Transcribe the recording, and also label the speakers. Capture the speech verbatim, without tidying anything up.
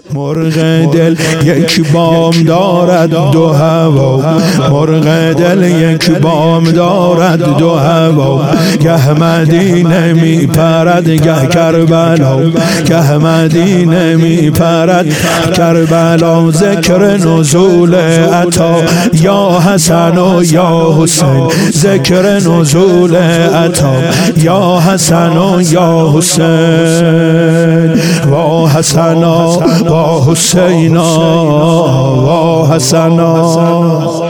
Speaker 1: مرغ دل یک بام دارد دو هوا، مرغ دل یک بام دارد دو هوا، گه مدینه می پرد گه کربلا، گه مدینه می پرد کربلا. ذکر نزول عطا یا حسن و یا حسین، ذکر نزول عطا یا حسن و یا حسین. وا حسنا وا حسینا وا حسنا.